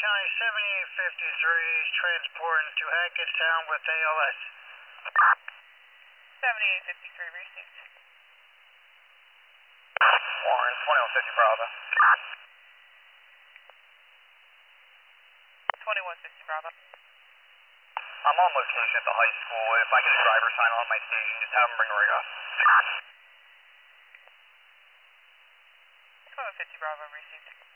County 7853, transporting to Hackettstown with ALS. 7853 received. Warren, 2150 Bravo. 2150 Bravo. I'm on location at the high school. If I get a driver sign on my station, just have them bring a rig up. 2150 Bravo received.